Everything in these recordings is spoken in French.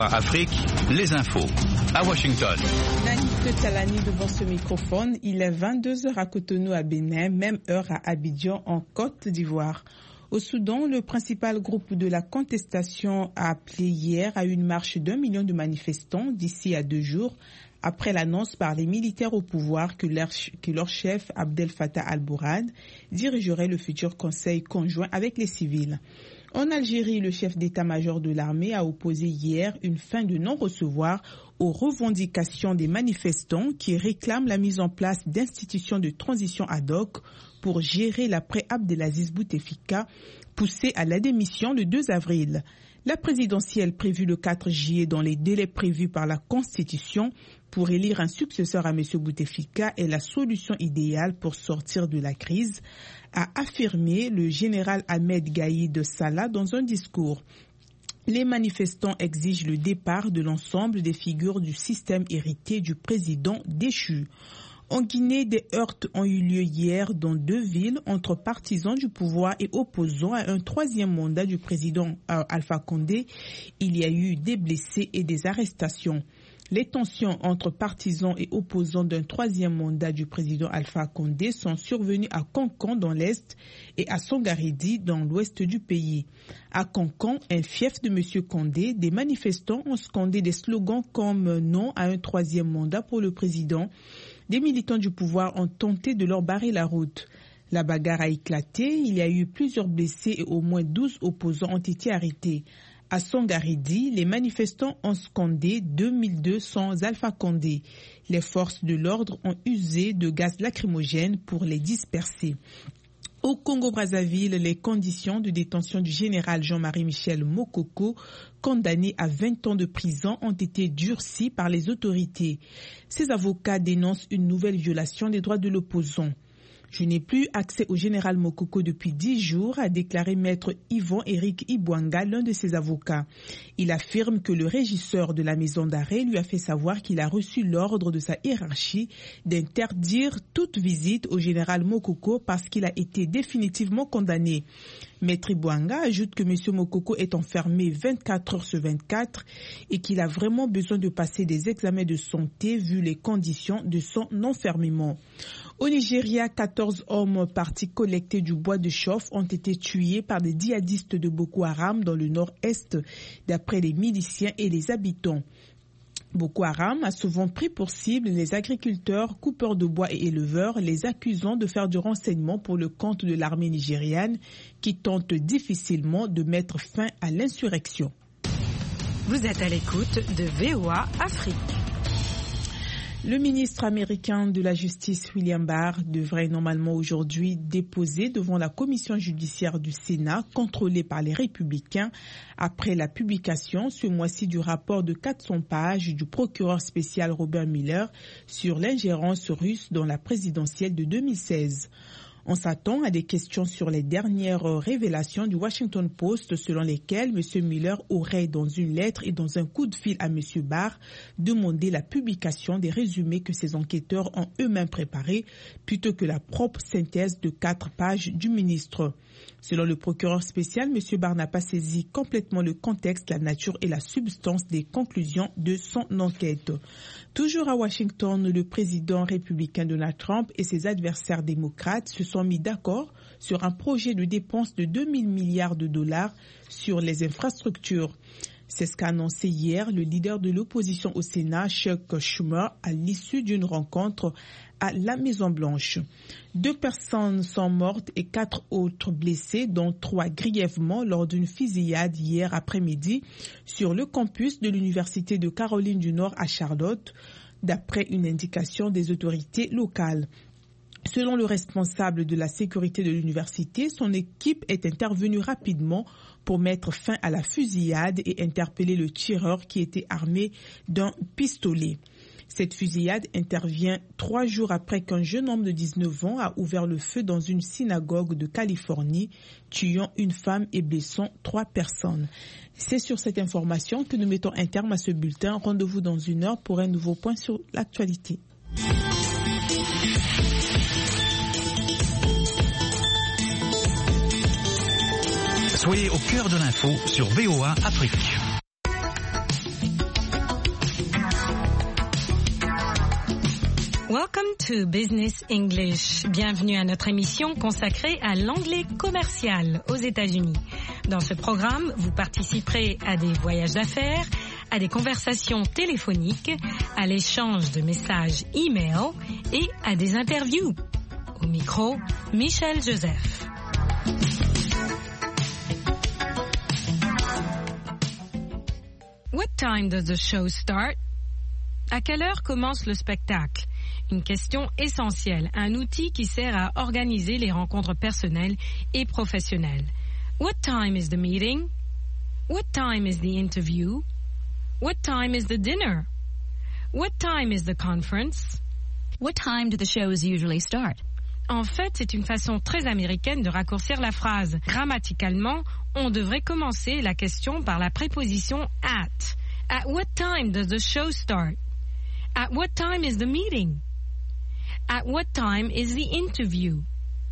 Afrique, les infos. À Washington. Nanik Talani devant ce microphone. Il est 22h à Cotonou à Bénin, même heure à Abidjan en Côte d'Ivoire. Au Soudan, le principal groupe de la contestation a appelé hier à une marche d'1 million de manifestants d'ici à 2 jours, après l'annonce par les militaires au pouvoir que leur chef, Abdel Fattah al-Burhan, dirigerait le futur conseil conjoint avec les civils. En Algérie, le chef d'état-major de l'armée a opposé hier une fin de non-recevoir aux revendications des manifestants qui réclament la mise en place d'institutions de transition ad hoc pour gérer l'après Abdelaziz Bouteflika, poussé à la démission le 2 avril. La présidentielle prévue le 4 juillet dans les délais prévus par la Constitution pour élire un successeur à M. Bouteflika est la solution idéale pour sortir de la crise, a affirmé le général Ahmed Gaïd Salah dans un discours. Les manifestants exigent le départ de l'ensemble des figures du système hérité du président déchu. En Guinée, des heurts ont eu lieu hier dans 2 villes entre partisans du pouvoir et opposants à un 3e mandat du président Alpha Condé. Il y a eu des blessés et des arrestations. Les tensions entre partisans et opposants d'un 3e mandat du président Alpha Condé sont survenues à Kankan dans l'Est et à Sangaridi dans l'Ouest du pays. À Kankan, un fief de M. Condé, des manifestants ont scandé des slogans comme « non à un 3e mandat pour le président ». Des militants du pouvoir ont tenté de leur barrer la route. La bagarre a éclaté, il y a eu plusieurs blessés et au moins 12 opposants ont été arrêtés. À Sangaridi, les manifestants ont scandé 2200 Alpha Condé. Les forces de l'ordre ont usé de gaz lacrymogène pour les disperser. Au Congo-Brazzaville, les conditions de détention du général Jean-Marie Michel Mokoko, condamné à 20 ans de prison, ont été durcies par les autorités. Ses avocats dénoncent une nouvelle violation des droits de l'opposant. Je n'ai plus accès au général Mokoko depuis 10 jours, a déclaré maître Yvon-Éric Ibouanga, l'un de ses avocats. Il affirme que le régisseur de la maison d'arrêt lui a fait savoir qu'il a reçu l'ordre de sa hiérarchie d'interdire toute visite au général Mokoko parce qu'il a été définitivement condamné. Maître Ibouanga ajoute que M. Mokoko est enfermé 24 heures sur 24 et qu'il a vraiment besoin de passer des examens de santé vu les conditions de son enfermement. Au Nigeria, 14 hommes partis collecter du bois de chauffe ont été tués par des djihadistes de Boko Haram dans le nord-est, d'après les miliciens et les habitants. Boko Haram a souvent pris pour cible les agriculteurs, coupeurs de bois et éleveurs, les accusant de faire du renseignement pour le compte de l'armée nigériane qui tente difficilement de mettre fin à l'insurrection. Vous êtes à l'écoute de VOA Afrique. Le ministre américain de la Justice, William Barr, devrait normalement aujourd'hui déposer devant la commission judiciaire du Sénat, contrôlée par les Républicains, après la publication ce mois-ci du rapport de 400 pages du procureur spécial Robert Mueller sur l'ingérence russe dans la présidentielle de 2016. On s'attend à des questions sur les dernières révélations du Washington Post selon lesquelles M. Mueller aurait, dans une lettre et dans un coup de fil à M. Barr, demandé la publication des résumés que ses enquêteurs ont eux-mêmes préparés plutôt que la propre synthèse de 4 pages du ministre. Selon le procureur spécial, M. Barr n'a pas saisi complètement le contexte, la nature et la substance des conclusions de son enquête. Toujours à Washington, le président républicain Donald Trump et ses adversaires démocrates se sont mis d'accord sur un projet de dépenses de 2 000 milliards de dollars sur les infrastructures. C'est ce qu'a annoncé hier le leader de l'opposition au Sénat, Chuck Schumer, à l'issue d'une rencontre à la Maison-Blanche. 2 personnes sont mortes et 4 autres blessées, dont 3 grièvement lors d'une fusillade hier après-midi sur le campus de l'Université de Caroline du Nord à Charlotte, d'après une indication des autorités locales. Selon le responsable de la sécurité de l'université, son équipe est intervenue rapidement pour mettre fin à la fusillade et interpeller le tireur qui était armé d'un pistolet. Cette fusillade intervient 3 jours après qu'un jeune homme de 19 ans a ouvert le feu dans une synagogue de Californie, tuant une femme et blessant 3 personnes. C'est sur cette information que nous mettons un terme à ce bulletin. Rendez-vous dans 1 heure pour un nouveau point sur l'actualité. Soyez au cœur de l'info sur VOA Afrique. Welcome to Business English. Bienvenue à notre émission consacrée à l'anglais commercial aux États-Unis. Dans ce programme, vous participerez à des voyages d'affaires, à des conversations téléphoniques, à l'échange de messages e-mail et à des interviews. Au micro, Michel Joseph. What time does the show start? À quelle heure commence le spectacle? Une question essentielle, un outil qui sert à organiser les rencontres personnelles et professionnelles. What time is the meeting? What time is the interview? What time is the dinner? What time is the conference? What time do the shows usually start? En fait, c'est une façon très américaine de raccourcir la phrase. Grammaticalement, on devrait commencer la question par la préposition at. At what time does the show start? At what time is the meeting? At what time is the interview?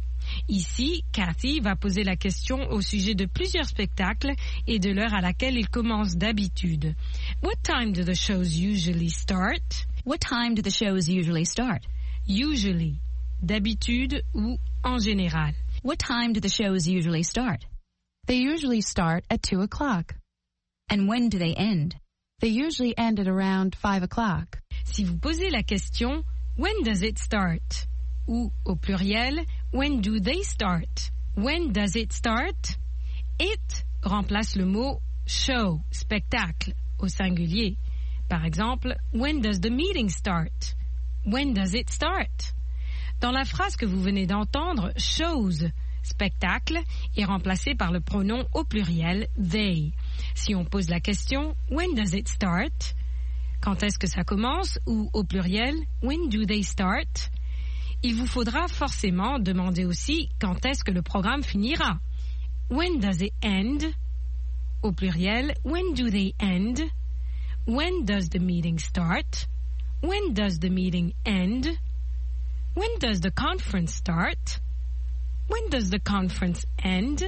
Ici, Cathy va poser la question au sujet de plusieurs spectacles et de l'heure à laquelle ils commencent d'habitude. What time do the shows usually start? What time do the shows usually start? Usually, d'habitude ou en général. What time do the shows usually start? They usually start at 2 o'clock. And when do they end? They usually end at around 5 o'clock. Si vous posez la question, when does it start? Ou au pluriel, when do they start? When does it start? It remplace le mot show, spectacle, au singulier. Par exemple, when does the meeting start? When does it start? Dans la phrase que vous venez d'entendre, shows, spectacle, est remplacé par le pronom au pluriel they. Si on pose la question, when does it start? Quand est-ce que ça commence? Ou au pluriel, when do they start? Il vous faudra forcément demander aussi quand est-ce que le programme finira. When does it end? Au pluriel, when do they end? When does the meeting start? When does the meeting end? When does the conference start? When does the conference end?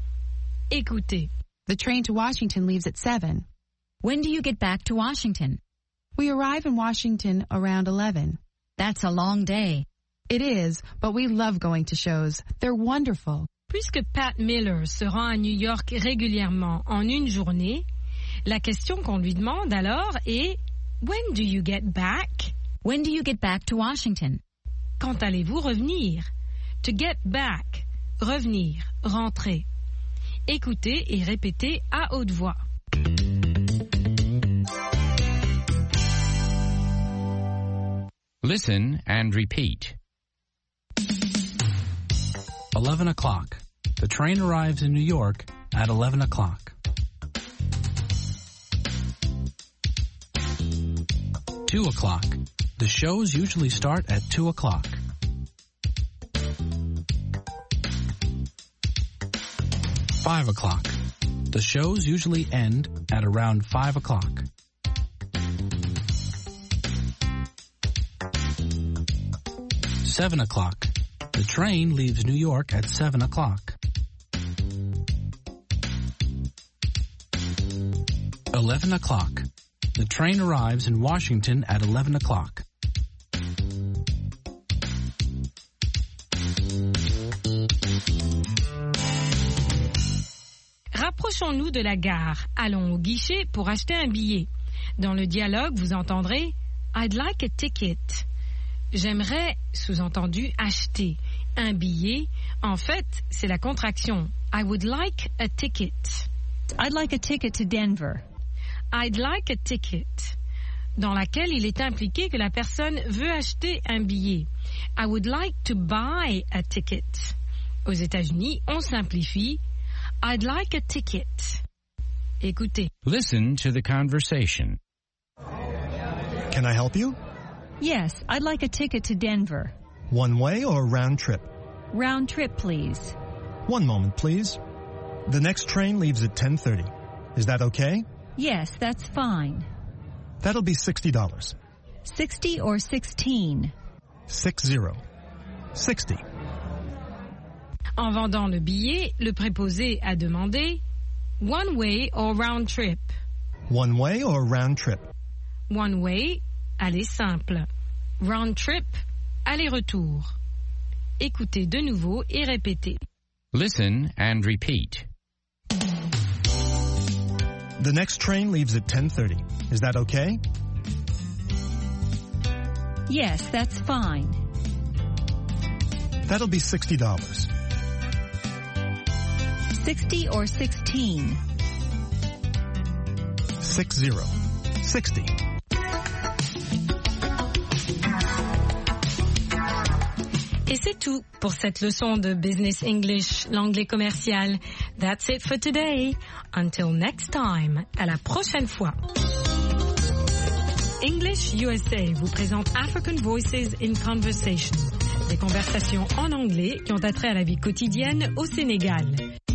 Écoutez. The train to Washington leaves at 7. When do you get back to Washington? We arrive in Washington around 11. That's a long day. It is, but we love going to shows. They're wonderful. Puisque Pat Miller se rend à New York régulièrement en une journée, la question qu'on lui demande alors est « When do you get back? » When do you get back to Washington? Quand allez-vous revenir? To get back, revenir, rentrer. Écoutez et répétez à haute voix. Listen and repeat. 11 o'clock. The train arrives in New York at 11 o'clock. 2 o'clock. The shows usually start at 2 o'clock. 5 o'clock. The shows usually end at around 5 o'clock. 7 o'clock. The train leaves New York at 7 o'clock. 11 o'clock. The train arrives in Washington at 11 o'clock. Rapprochons-nous de la gare. Allons au guichet pour acheter un billet. Dans le dialogue, vous entendrez « I'd like a ticket ». J'aimerais, sous-entendu, acheter un billet. En fait, c'est la contraction « I would like a ticket ». I'd like a ticket to Denver. I'd like a ticket, dans laquelle il est impliqué que la personne veut acheter un billet. I would like to buy a ticket. Aux États-Unis, on simplifie I'd like a ticket. Écoutez. Listen to the conversation. Can I help you? Yes, I'd like a ticket to Denver. One way or round trip? Round trip, please. One moment, please. The next train leaves at 10:30. Is that okay? Yes, that's fine. That'll be $60. 60 or 16? 60. 60. En vendant le billet, le préposé a demandé one way or round trip. One way or round trip? One way, aller simple. round trip, aller-retour. Écoutez de nouveau et répétez. Listen and repeat. The next train leaves at 10:30. Is that okay? Yes, that's fine. That'll be $60. 60 or 16? 60. Et c'est tout pour cette leçon de Business English, l'anglais commercial. That's it for today. Until next time. À la prochaine fois. English USA vous présente African Voices in Conversation. Des conversations en anglais qui ont attrait à la vie quotidienne au Sénégal.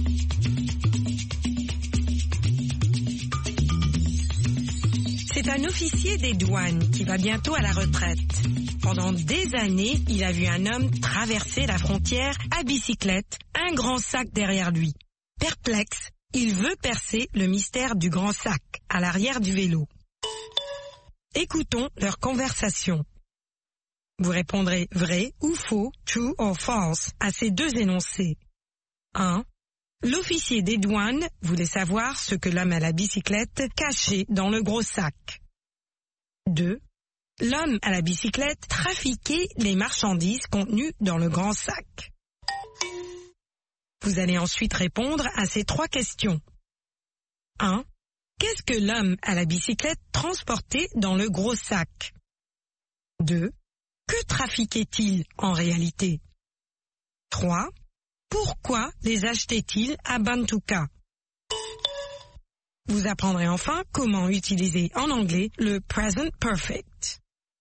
C'est un officier des douanes qui va bientôt à la retraite. Pendant des années, il a vu un homme traverser la frontière à bicyclette, un grand sac derrière lui. Perplexe, il veut percer le mystère du grand sac à l'arrière du vélo. Écoutons leur conversation. Vous répondrez vrai ou faux, true or false, à ces deux énoncés. 1. L'officier des douanes voulait savoir ce que l'homme à la bicyclette cachait dans le gros sac. 2. L'homme à la bicyclette trafiquait les marchandises contenues dans le grand sac. Vous allez ensuite répondre à ces trois questions. 1. Qu'est-ce que l'homme à la bicyclette transportait dans le gros sac? 2. Que trafiquait-il en réalité? 3. Pourquoi les achetait-il à Bantuka? Vous apprendrez enfin comment utiliser en anglais le present perfect.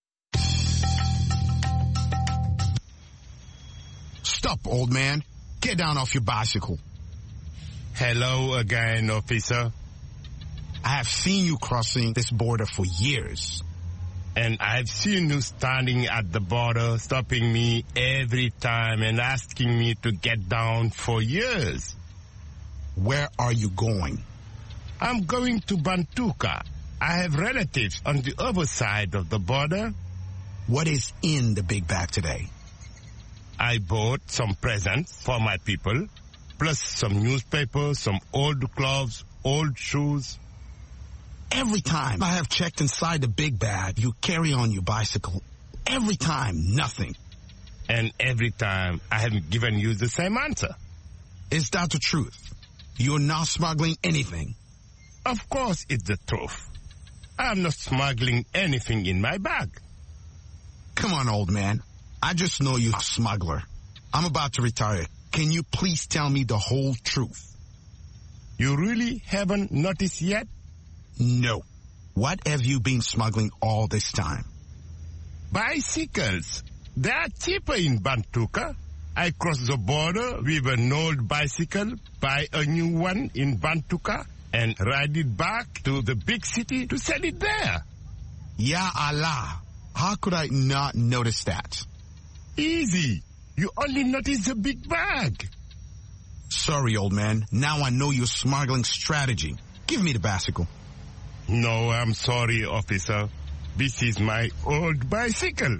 Stop, old man. Get down off your bicycle. Hello again, officer. I have seen you crossing this border for years. And I've seen you standing at the border, stopping me every time and asking me to get down for years. Where are you going? I'm going to Bantuka. I have relatives on the other side of the border. What is in the big bag today? I bought some presents for my people, plus some newspapers, some old clothes, old shoes. Every time I have checked inside the big bag, you carry on your bicycle. Every time, nothing. And every time, I haven't given you the same answer. Is that the truth? You're not smuggling anything? Of course it's the truth. I'm not smuggling anything in my bag. Come on, old man. I just know you're a smuggler. I'm about to retire. Can you please tell me the whole truth? You really haven't noticed yet? No. What have you been smuggling all this time? Bicycles. They are cheaper in Bantuka. I cross the border with an old bicycle, buy a new one in Bantuka, and ride it back to the big city to sell it there. Ya Allah. How could I not notice that? Easy. You only notice the big bag. Sorry, old man. Now I know your smuggling strategy. Give me the bicycle. No, I'm sorry, officer. This is my old bicycle.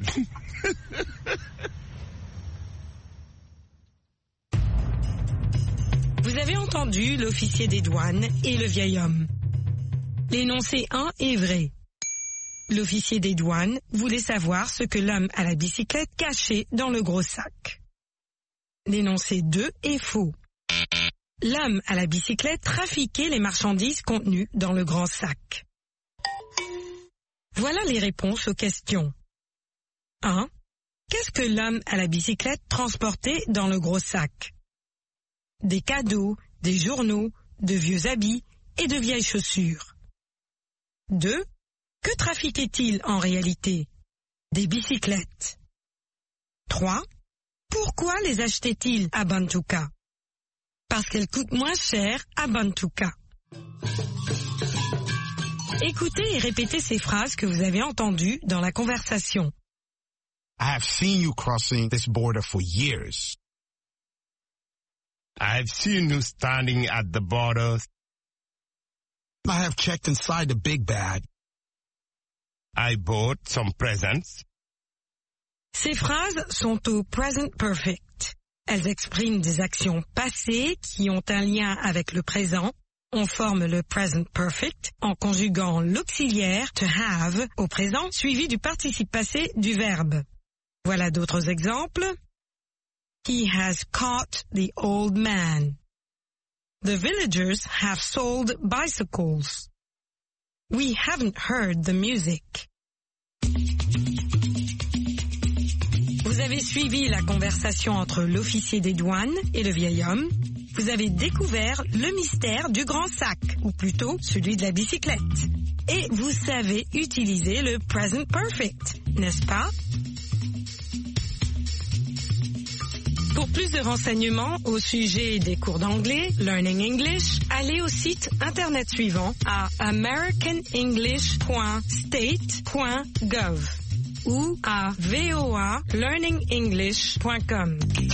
Vous avez entendu l'officier des douanes et le vieil homme. L'énoncé 1 est vrai. L'officier des douanes voulait savoir ce que l'homme à la bicyclette cachait dans le gros sac. L'énoncé 2 est faux. L'homme à la bicyclette trafiquait les marchandises contenues dans le grand sac. Voilà les réponses aux questions. 1. Qu'est-ce que l'homme à la bicyclette transportait dans le gros sac? Des cadeaux, des journaux, de vieux habits et de vieilles chaussures. 2. Que trafiquait-il en réalité? Des bicyclettes. 3. Pourquoi les achetait-il à Bantuka? Parce qu'elles coûtent moins cher à Bantuka. Écoutez et répétez ces phrases que vous avez entendues dans la conversation. I have seen you crossing this border for years. I've seen you standing at the border. I have checked inside the big bag. I bought some presents. Ces phrases sont au present perfect. Elles expriment des actions passées qui ont un lien avec le présent. On forme le present perfect en conjuguant l'auxiliaire to have au présent suivi du participe passé du verbe. Voilà d'autres exemples. He has caught the old man. The villagers have sold bicycles. We haven't heard the music. Vous avez suivi la conversation entre l'officier des douanes et le vieil homme. Vous avez découvert le mystère du grand sac, ou plutôt celui de la bicyclette. Et vous savez utiliser le present perfect, n'est-ce pas? Pour plus de renseignements au sujet des cours d'anglais, Learning English, allez au site internet suivant à americanenglish.state.gov ou à voalearningenglish.com.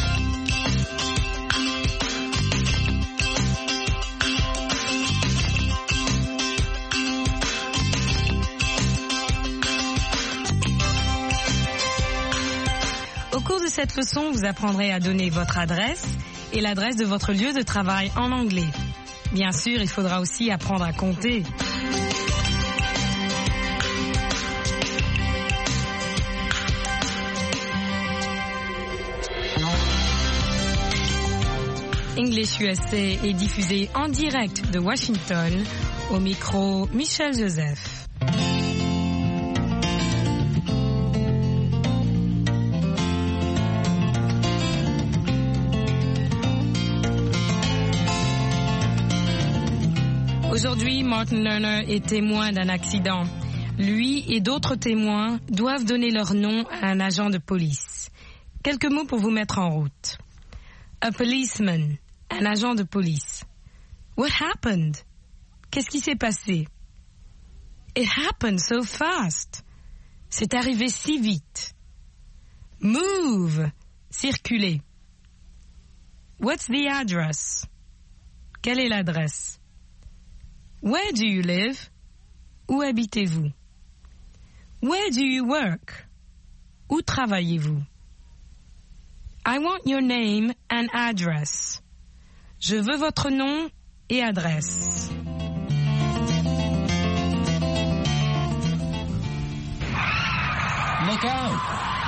Au cours de cette leçon, vous apprendrez à donner votre adresse et l'adresse de votre lieu de travail en anglais. Bien sûr, il faudra aussi apprendre à compter. English USA est diffusé en direct de Washington, au micro Michel Joseph. Aujourd'hui, Martin Lerner est témoin d'un accident. Lui et d'autres témoins doivent donner leur nom à un agent de police. Quelques mots pour vous mettre en route. A policeman, un agent de police. What happened? Qu'est-ce qui s'est passé? It happened so fast. C'est arrivé si vite. Move, circuler. What's the address? Quelle est l'adresse? Where do you live? Où habitez-vous? Where do you work? Où travaillez-vous? I want your name and address. Je veux votre nom et adresse. Look out!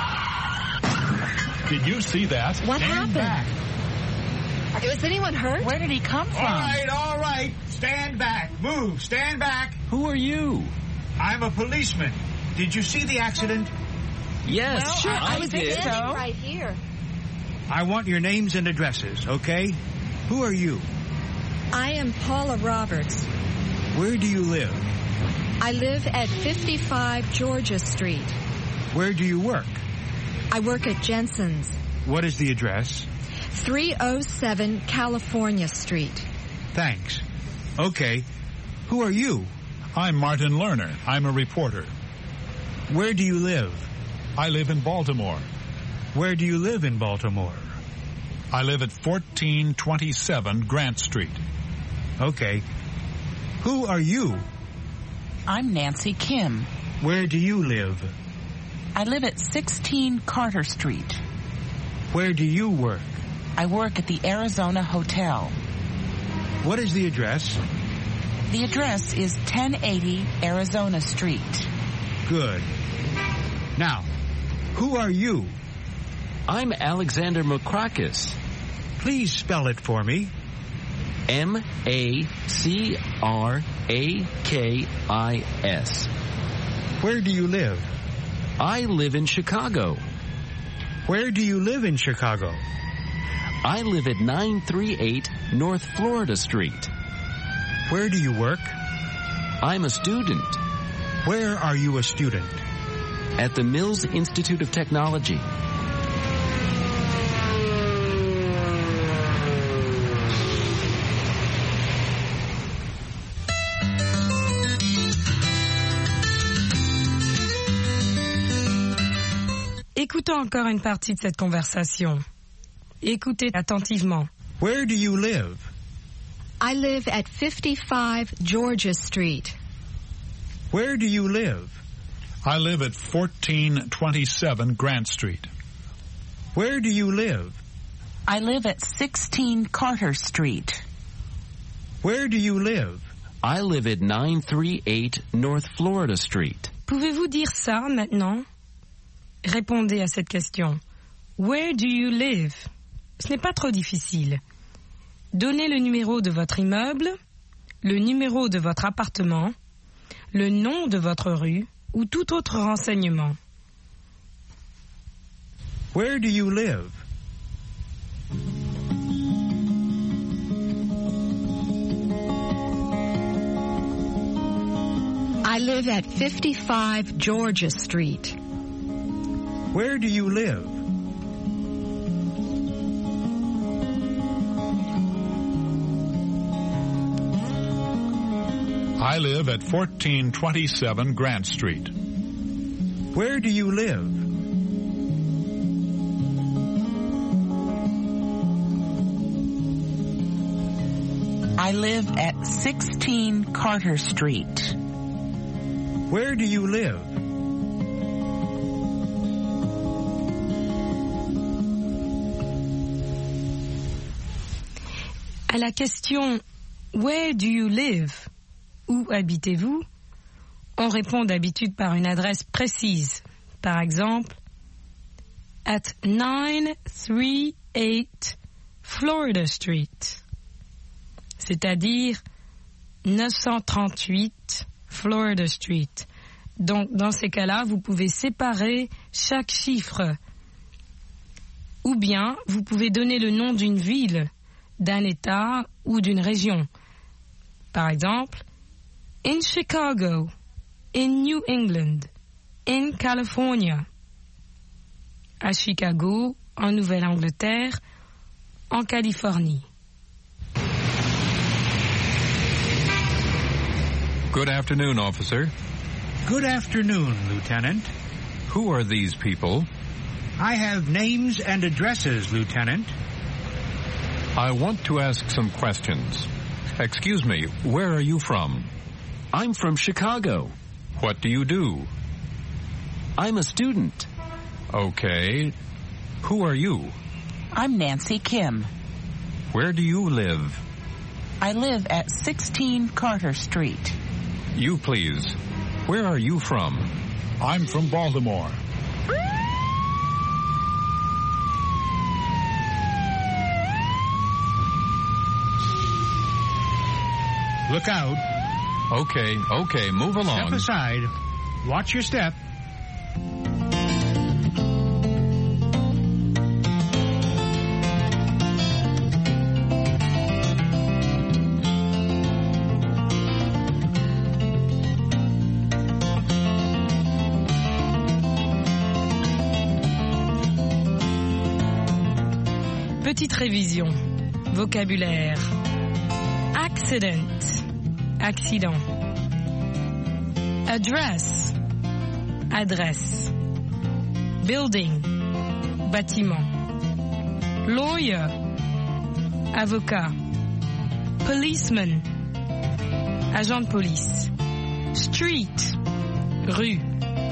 Did you see that? What happened? Back. Was anyone hurt? Where did he come from? All right. Stand back. Move. Stand back. Who are you? I'm a policeman. Did you see the accident? Yes, well, sure, I was did. standing right here. I want your names and addresses, okay? Who are you? I am Paula Roberts. Where do you live? I live at 55 Georgia Street. Where do you work? I work at Jensen's. What is the address? 307 California Street. Thanks. Okay. Who are you? I'm Martin Lerner. I'm a reporter. Where do you live? I live in Baltimore. Where do you live in Baltimore? I live at 1427 Grant Street. Okay. Who are you? I'm Nancy Kim. Where do you live? I live at 16 Carter Street. Where do you work? I work at the Arizona Hotel. What is the address? The address is 1080 Arizona Street. Good. Now, who are you? I'm Alexander Makrakis. Please spell it for me. Makrakis. Where do you live? I live in Chicago. Where do you live in Chicago? I live at 938 North Florida Street. Where do you work? I'm a student. Where are you a student? At the Mills Institute of Technology. Écoutons encore une partie de cette conversation. Écoutez attentivement. Where do you live? I live at 55 Georgia Street. Where do you live? I live at 1427 Grant Street. Where do you live? I live at 16 Carter Street. Where do you live? I live at 938 North Florida Street. Pouvez-vous dire ça maintenant? Répondez à cette question. Where do you live? Ce n'est pas trop difficile. Donnez le numéro de votre immeuble, le numéro de votre appartement, le nom de votre rue ou tout autre renseignement. Where do you live? I live at 55 Georgia Street. Where do you live? I live at 1427 Grant Street. Where do you live? I live at 16 Carter Street. Where do you live? À la question « Where do you live ?» Où habitez-vous? On répond d'habitude par une adresse précise. Par exemple, at 938 Florida Street, c'est-à-dire 938 Florida Street. Donc, dans ces cas-là, vous pouvez séparer chaque chiffre. Ou bien, vous pouvez donner le nom d'une ville, d'un État ou d'une région. Par exemple, in Chicago, in New England, in California. À Chicago, en Nouvelle-Angleterre, en Californie. Good afternoon, officer. Good afternoon, Lieutenant. Who are these people? I have names and addresses, Lieutenant. I want to ask some questions. Excuse me, where are you from? I'm from Chicago. What do you do? I'm a student. Okay. Who are you? I'm Nancy Kim. Where do you live? I live at 16 Carter Street. You, please. Where are you from? I'm from Baltimore. Look out. Okay, move along. Step aside. Watch your step. Petite révision. Vocabulaire. Accident. Accident. Address. Adresse. Building. Bâtiment. Lawyer. Avocat. Policeman. Agent de police. Street. Rue.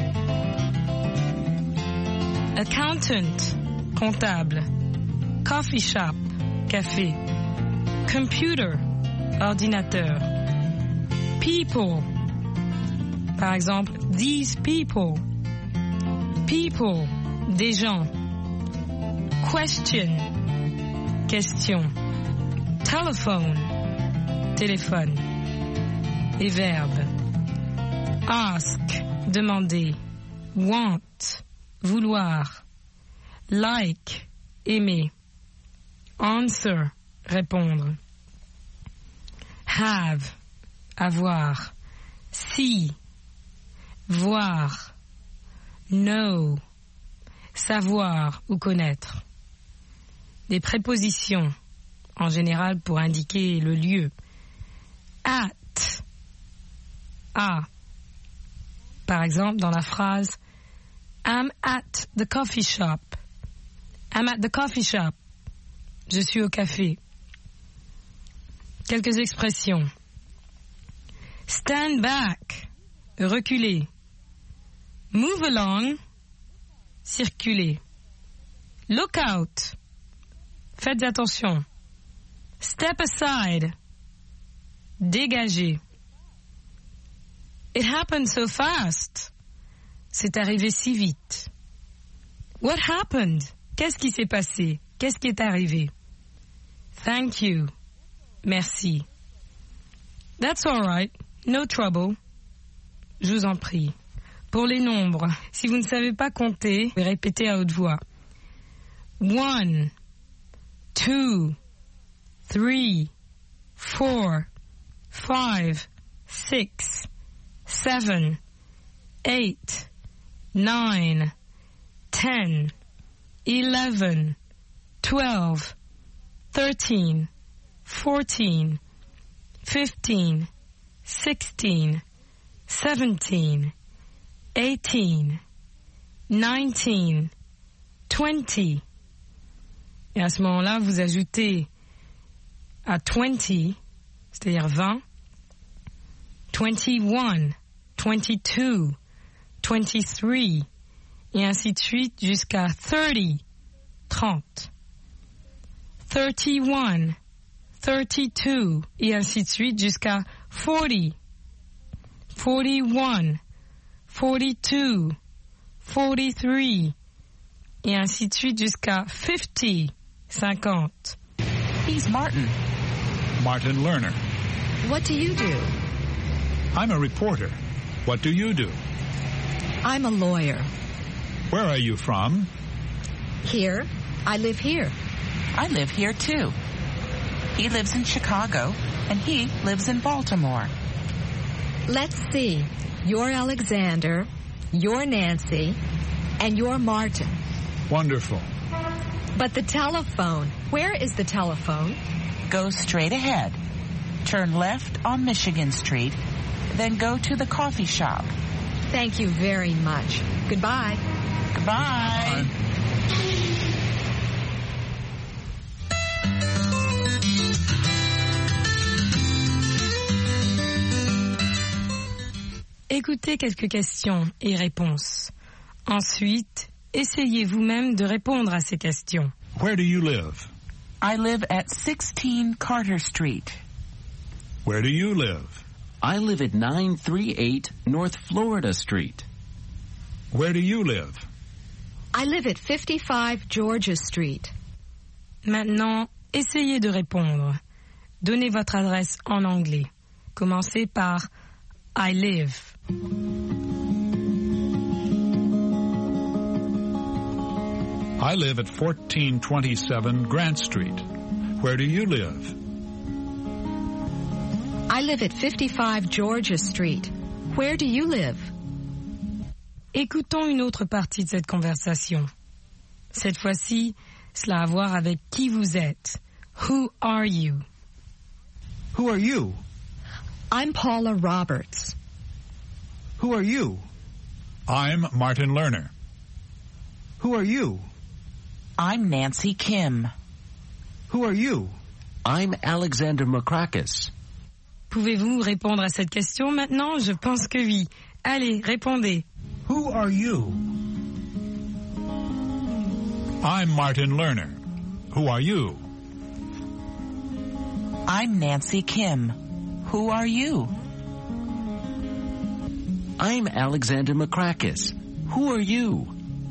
Accountant. Comptable. Coffee shop. Café. Computer. Ordinateur. People. Par exemple, these people. People. Des gens. Question. Question. Telephone. Téléphone. Et verbe. Ask. Demander. Want. Vouloir. Like. Aimer. Answer. Répondre. Have. Avoir. See. Voir. Know. Savoir ou connaître. Des prépositions, en général pour indiquer le lieu. At. À. Par exemple, dans la phrase I'm at the coffee shop. I'm at the coffee shop. Je suis au café. Quelques expressions. Stand back. Reculer. Move along, circulez. Look out, faites attention. Step aside, dégagez. It happened so fast. C'est arrivé si vite. What happened? Qu'est-ce qui s'est passé? Qu'est-ce qui est arrivé? Thank you. Merci. That's all right. No trouble. Je vous en prie. Pour les nombres, si vous ne savez pas compter, répétez à haute voix. 1, 2, 3, 4, 5, 6, 7, 8, 9, 10, 11, 12, 13, 14, 15, 16, 17, 18, 19, 20. Et à ce moment-là, vous ajoutez à 20, c'est-à-dire 20, 21, 22, 23, et ainsi de suite jusqu'à 30, 30. 31, 32, et ainsi de suite jusqu'à 40, 41, 42, 43, et ainsi de suite jusqu'à 50, 50. He's Martin. Martin Lerner. What do you do? I'm a reporter. What do you do? I'm a lawyer. Where are you from? Here. I live here. I live here too. He lives in Chicago, and he lives in Baltimore. Let's see. You're Alexander, you're Nancy, and you're Martin. Wonderful. But the telephone, where is the telephone? Go straight ahead. Turn left on Michigan Street, then go to the coffee shop. Thank you very much. Goodbye. Goodbye. Écoutez quelques questions et réponses. Ensuite, essayez vous-même de répondre à ces questions. Where do you live? I live at 16 Carter Street. Where do you live? I live at 938 North Florida Street. Where do you live? I live at 55 Georgia Street. Maintenant, essayez de répondre. Donnez votre adresse en anglais. Commencez par I live. I live at 1427 Grant Street. Where do you live? I live at 55 Georgia Street. Where do you live? Écoutons une autre partie de cette conversation. Cette fois-ci, cela a à voir avec qui vous êtes. Who are you? Who are you? I'm Paula Roberts. Who are you? I'm Martin Lerner. Who are you? I'm Nancy Kim. Who are you? I'm Alexander Makrakis. Pouvez-vous répondre à cette question maintenant? Je pense que oui. Allez, répondez. Who are you? I'm Martin Lerner. Who are you? I'm Nancy Kim. Who are you? I'm Alexander Makrakis. Who are you?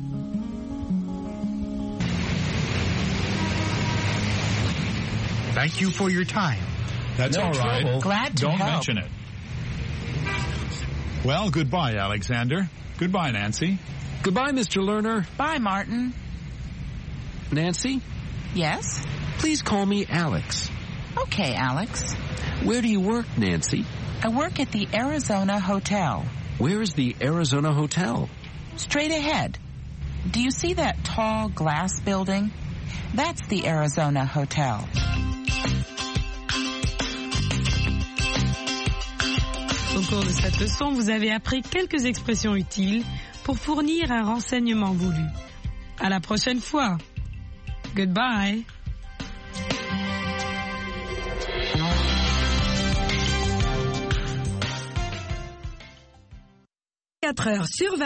Thank you for your time. That's No all right. trouble. Glad to Don't help. mention it. Well, goodbye, Alexander. Goodbye, Nancy. Goodbye, Mr. Lerner. Bye, Martin. Nancy, Yes? please call me Alex. Okay, Alex. Where do you work, Nancy? I work at the Arizona Hotel. Where is the Arizona Hotel? Straight ahead. Do you see that tall glass building? That's the Arizona Hotel. Au cours de cette leçon, vous avez appris quelques expressions utiles pour fournir un renseignement voulu. À la prochaine fois. Goodbye. 4 heures sur 20.